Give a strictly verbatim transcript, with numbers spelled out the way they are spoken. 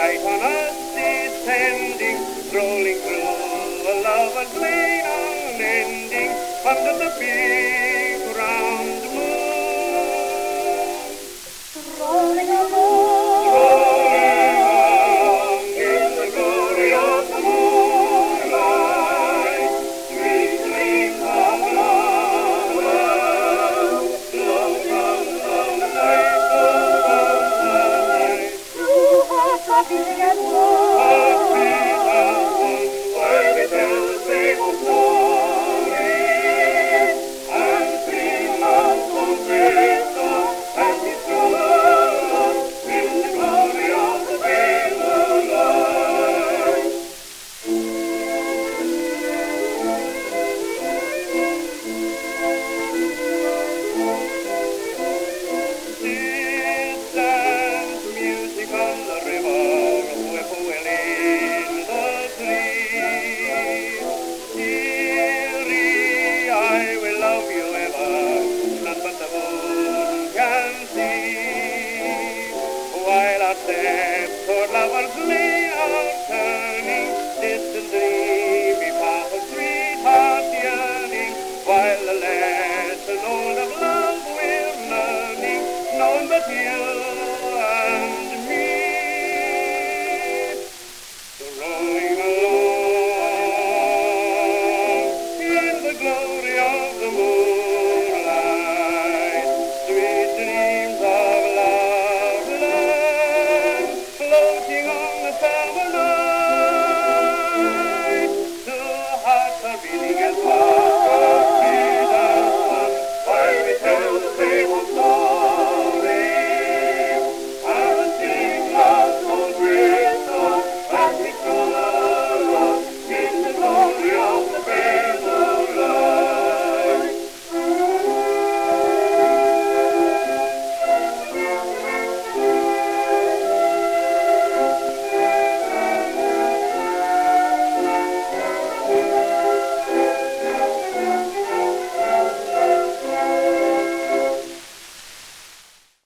light on us descending, rolling through a lover's lane unending, under the big round moon. Rolling along, Rolling along in the glory of the moonlight, sweet dreams of love, flow from the night of the night. through hearts are beating at once. Hearts beat at once while we tell the same old story, and sing of Conquista as we stroll along in the glory of the daylight. Distant music on the river, whippoorwill in the trees. Dearie, I will love you ever, none but the moon can see. While our steps toward lovers' lane are turning,